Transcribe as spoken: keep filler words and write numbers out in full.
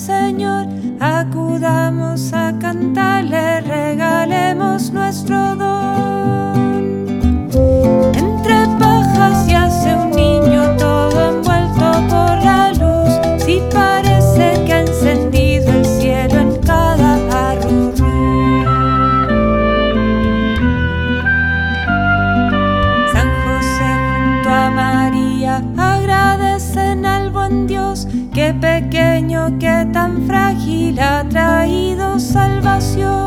Señor, acudamos a cantarle, regalemos nuestro don. Entre pajas yace un niño todo envuelto por la luz, si parece que ha encendido el cielo en cada arrurú. San José junto a María agradecen al buen Dios, que pequeño, que tan frágil ha traído salvación.